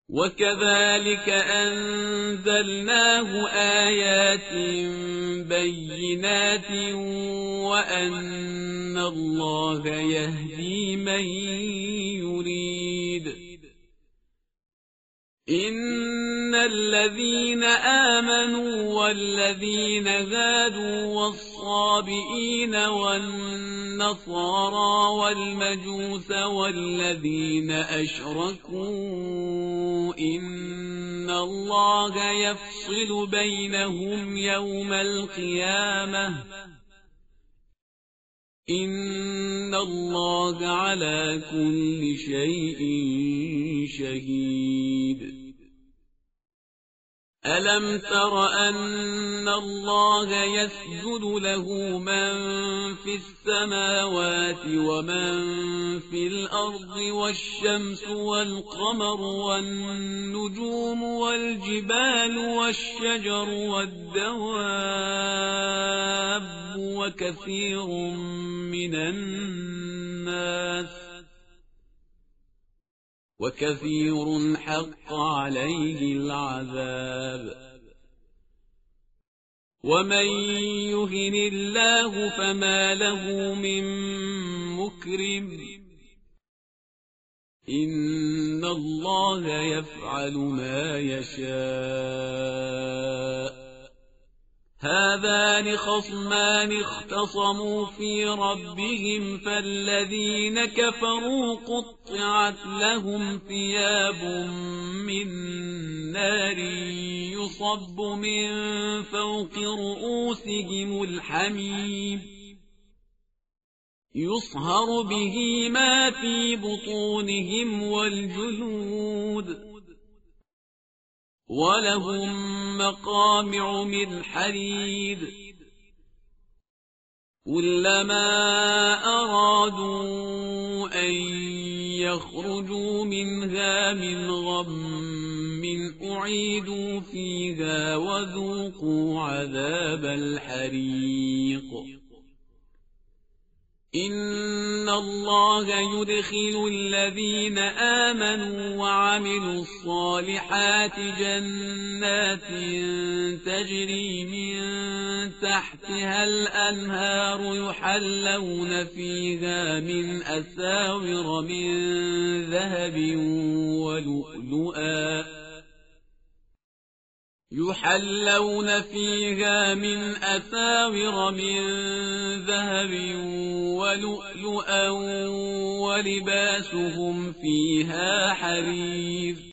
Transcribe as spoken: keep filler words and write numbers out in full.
وكذلك أنزلناه آيات بينات وأن الله يهدي من يريد. إن الذين آمنوا والذين هادوا والصابئين والنصارى والمجوس والذين أشركوا إن الله يفصل بينهم يوم القيامة إن الله على كل شيء شهيد. ألم تر أن الله يسجد له من في السماوات ومن في الأرض والشمس والقمر والنجوم والجبال والشجر والدواب وكثير من الناس وكثير حق عليه العذاب. ومن يهن الله فما له من مكرم إن الله يفعل ما يشاء. هذان خصمان اختصموا في ربهم فالذين كفروا قطعت لهم ثياب من نار يصب من فوق رؤوسهم الحميم يصهر به ما في بطونهم والجلود ولهم مقامع من حديد كلما أرادوا أن يخرجوا منها من غم أعيدوا فيها وذوقوا عذاب الحريق. إن الله يدخل الذين آمنوا وعملوا الصالحات جنات تجري من تحتها الأنهار يحلون فيها من أساور من ذهب ولؤلؤا يحلون فيها من أساور من ذهب ولؤلؤا ولباسهم فيها حرير.